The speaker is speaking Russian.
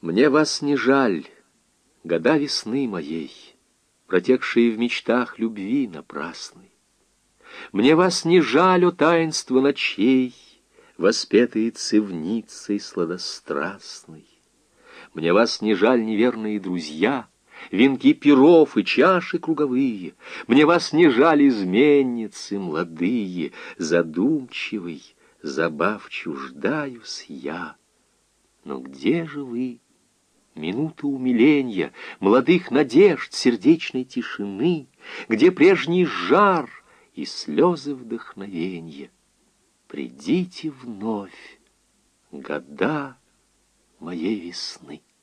Мне вас не жаль, года весны моей, протекшие в мечтах любви напрасной. Мне вас не жаль, о таинство ночей, воспетые цевницей сладострастной. Мне вас не жаль, неверные друзья, венки перов и чаши круговые. Мне вас не жаль, изменницы молодые, задумчивый, забав чуждаюсь я. Но где же вы? Минуты умиленья, молодых надежд, сердечной тишины, где прежний жар и слезы вдохновенья. Придите вновь, года моей весны.